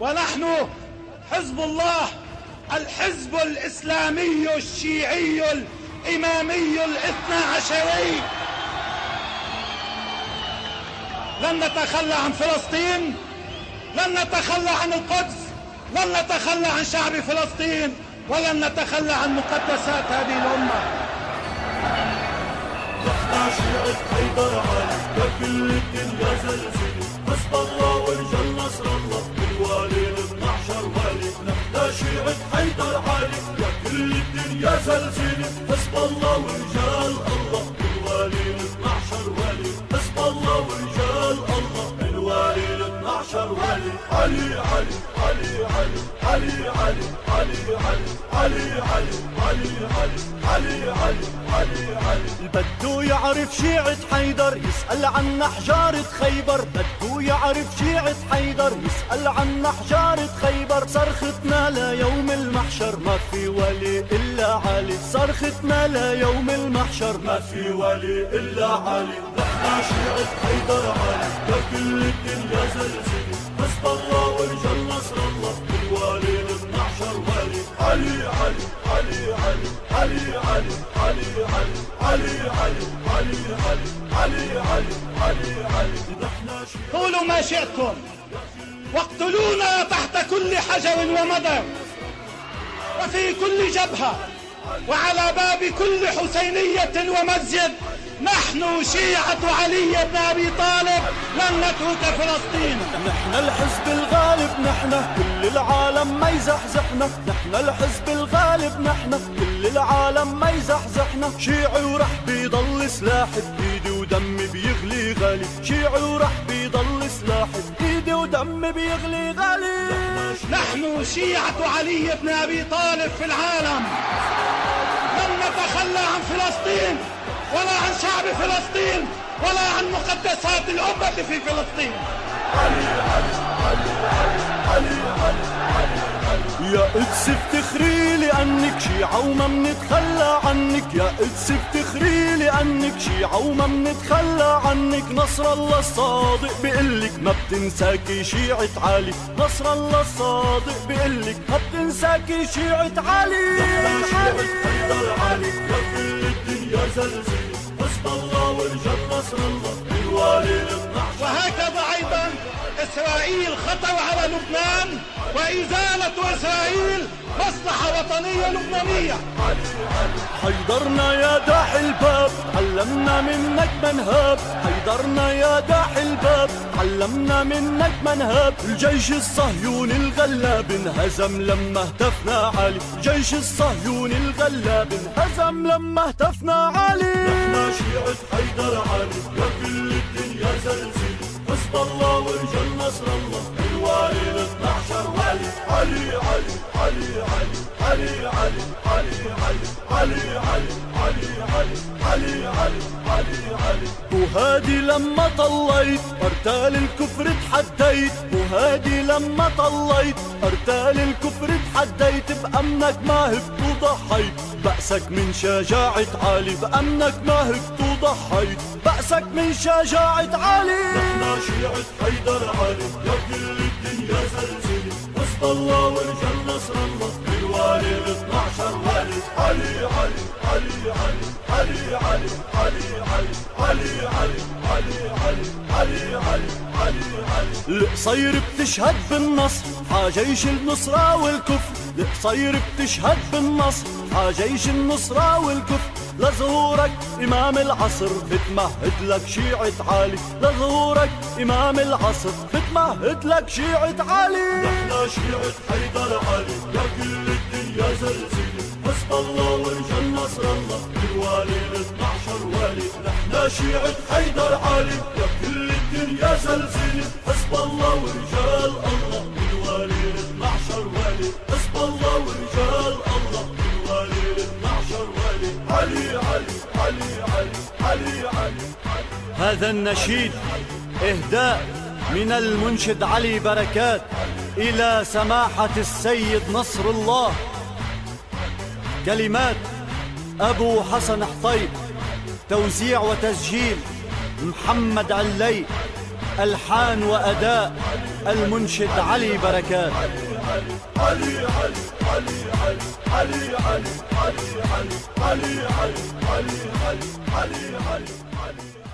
ونحن حزب الله، الحزب الإسلامي الشيعي الإمامي الاثنى عشري. لن نتخلى عن فلسطين، لن نتخلى عن القدس، لن نتخلى عن شعب فلسطين، ولن نتخلى عن مقدسات هذه الأمة. نحن شيعة حيدر علي، يا كل الدنيا زلزلة، حزب الله ورجال نصر الله، الوالي ل 12 والي. نحن شيعة حيدر علي، يا كل الدنيا زلزلة، حزب الله ورجال الله، الوالي ل 12 والي. حزب الله ورجال الله، الوالي ل 12 والي. علي علي علي علي علي علي علي علي علي علي علي علي علي علي. بده يعرف شيعة حيدر، يسأل عن حجارة خيبر. بده يعرف شيعة حيدر، يسأل عن حجارة خيبر. صرختنا ليوم المحشر، ما في ولي إلا علي. صرختنا ليوم المحشر، ما في ولي إلا علي. نحن شيعة حيدر علي، يا كل الدنيا زلزلة، حزب الله ورجال نصر الله، الوالي ل 12 والي. علي علي علي علي علي علي علي علي علي علي علي علي علي علي. قولوا ما شئتم واقتلونا تحت كل حجر ومدر، وفي كل جبهة، وعلى باب كل حسينية ومسجد. نحن شيعة علي بن أبي طالب، لن نترك فلسطين. نحن الحزب الغالب، نحن كل العالم ما يزحزحنا. نحن الحزب الغالب، نحن كل العالم ما يزحزحنا. شيعي ورح بيضل سلاحي بإيدي ودمي بيغلي غالي. شيعي ورح بيضل سلاحي بإيدي ودمي بيغلي غالي. نحن شيعة علي بن أبي طالب في العالم، لن نتخلى عن فلسطين ولا عن شعب فلسطين ولا عن مقدسات الأمة في فلسطين. علي علي علي علي علي علي علي. يا قدس افتخري لأنك شيعة وما منتخلى عنك. يا قدس افتخري لأنك شيعة وما منتخلى عنك. نصر الله الصادق بيقلك ما بتنساكي شيعة علي. نصر الله الصادق بيقلك ما بتنساكي شيعة علي. نحن شيعة حيدر علي، يا كل الدنيا زلزلة، حزب الله ورجال نصر الله، الوالي ل 12. وهكذا أيضا إسرائيل خطر على لبنان، وإزالة إسرائيل مصلحة وطنية لبنانية. حيدرنا يا داحي الباب، علمنا منك منهاب. حيدرنا يا داحي الباب، علمنا منك منهاب. الجيش الصهيوني الغلاب انهزم لما هتفنا علي. الجيش الصهيوني الغلاب انهزم لما هتفنا علي. نحن شيعة حيدر علي، يا كل الدنيا زلزلة، حزب الله ورجال نصر الله، الوالي ل 12 والي. علي علي علي علي علي علي علي علي علي علي علي علي علي علي علي. وهادي لما طليت ارتال الكفر تحديت. وهادي لما طليت ارتال الكفر تحديت. بأمنك ما هبت وضحيت، بأسك من شجاعة علي. بأمنك ما هبت وضحيت، بأسك من شجاعة علي. نحن شيعة حيدر علي، يا كل الدنيا زلزلة، حزب الله ورجال نصر الله، الوالي ل 12 والي. علي علي علي علي علي علي علي علي علي علي علي علي علي علي علي. القصير بتشهد بالنصر حجيش النصرة والكفر. القصير بتشهد بالنصر حجيش النصرة والكفر. لظهورك إمام العصر بتمهد لك شيعة علي. لظهورك إمام العصر بتمهد لك شيعة علي. نحن شيعة حيدر علي، يا كل الدنيا زلزلة، حزب الله ورجال نصر الله، الوالي ل 12 والي. نحن شيعة حيدر علي، يا كل الدنيا زلزلة، حزب الله ورجال الله، الوالي ل 12 والي. حزب الله ورجال الله، الوالي ل 12 والي. علي علي علي علي علي علي. هذا النشيد إهداء من المنشد علي بركات إلى سماحة السيد نصر الله. كلمات أبو حسن حطيب، توزيع وتسجيل محمد علي، ألحان وأداء المنشد علي بركات. علي علي علي علي علي علي علي علي علي علي علي علي علي علي